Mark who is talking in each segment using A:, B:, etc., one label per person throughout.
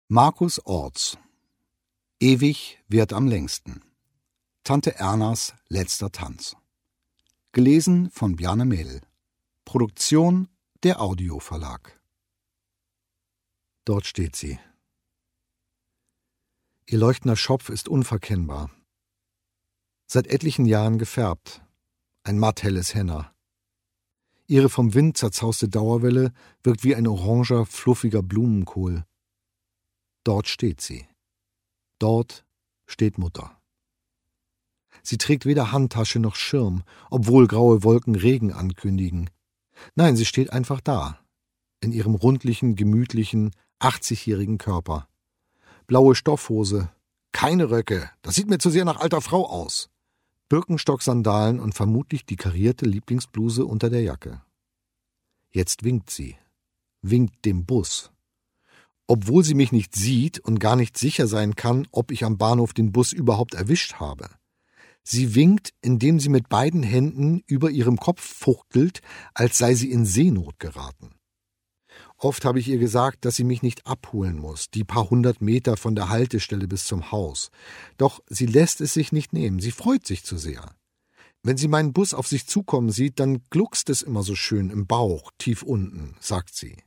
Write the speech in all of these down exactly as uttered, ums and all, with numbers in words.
A: Markus Orts Ewig währt am längsten. Tante Ernas letzter Tanz. Gelesen von Bjarne Mädel. Produktion der Audioverlag. Dort steht sie. Ihr leuchtender Schopf ist unverkennbar. Seit etlichen Jahren gefärbt. Ein matthelles Henna. Ihre vom Wind zerzauste Dauerwelle wirkt wie ein oranger, fluffiger Blumenkohl. Dort steht sie. Dort steht Mutter. Sie trägt weder Handtasche noch Schirm, obwohl graue Wolken Regen ankündigen. Nein, sie steht einfach da, in ihrem rundlichen, gemütlichen, achtzigjährigen Körper. Blaue Stoffhose, keine Röcke, das sieht mir zu sehr nach alter Frau aus. Birkenstock-Sandalen und vermutlich die karierte Lieblingsbluse unter der Jacke. Jetzt winkt sie, winkt dem Bus. Obwohl sie mich nicht sieht und gar nicht sicher sein kann, ob ich am Bahnhof den Bus überhaupt erwischt habe. Sie winkt, indem sie mit beiden Händen über ihrem Kopf fuchtelt, als sei sie in Seenot geraten. Oft habe ich ihr gesagt, dass sie mich nicht abholen muss, die paar hundert Meter von der Haltestelle bis zum Haus. Doch sie lässt es sich nicht nehmen, sie freut sich zu sehr. Wenn sie meinen Bus auf sich zukommen sieht, dann gluckst es immer so schön im Bauch, tief unten, sagt sie.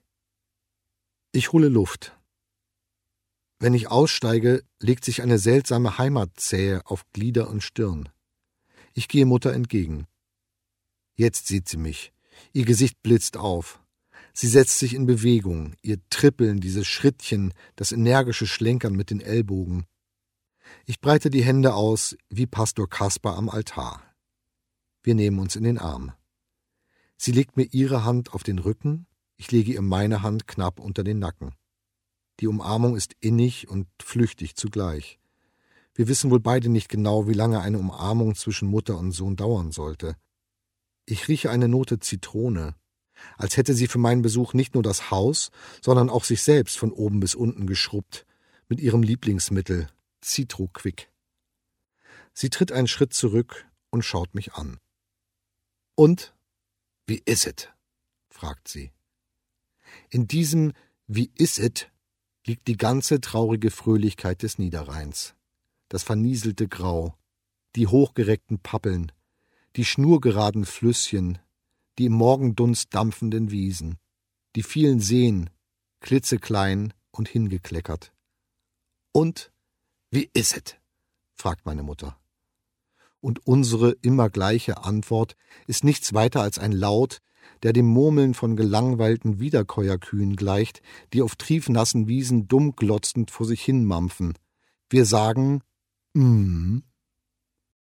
A: Ich hole Luft. Wenn ich aussteige, legt sich eine seltsame Heimatsähe auf Glieder und Stirn. Ich gehe Mutter entgegen. Jetzt sieht sie mich. Ihr Gesicht blitzt auf. Sie setzt sich in Bewegung, ihr Trippeln, diese Schrittchen, das energische Schlenkern mit den Ellbogen. Ich breite die Hände aus, wie Pastor Kaspar am Altar. Wir nehmen uns in den Arm. Sie legt mir ihre Hand auf den Rücken, ich lege ihr meine Hand knapp unter den Nacken. Die Umarmung ist innig und flüchtig zugleich. Wir wissen wohl beide nicht genau, wie lange eine Umarmung zwischen Mutter und Sohn dauern sollte. Ich rieche eine Note Zitrone, als hätte sie für meinen Besuch nicht nur das Haus, sondern auch sich selbst von oben bis unten geschrubbt, mit ihrem Lieblingsmittel, Citro-Quick. Sie tritt einen Schritt zurück und schaut mich an. »Und, wie is it?« fragt sie. In diesem »Wie is it?« liegt die ganze traurige Fröhlichkeit des Niederrheins. Das vernieselte Grau, die hochgereckten Pappeln, die schnurgeraden Flüsschen, die im Morgendunst dampfenden Wiesen, die vielen Seen, klitzeklein und hingekleckert. »Und, wie is it?« fragt meine Mutter. Und unsere immer gleiche Antwort ist nichts weiter als ein Laut, der dem Murmeln von gelangweilten Wiederkäuerkühen gleicht, die auf triefnassen Wiesen dumm glotzend vor sich hin mampfen. Wir sagen, mm,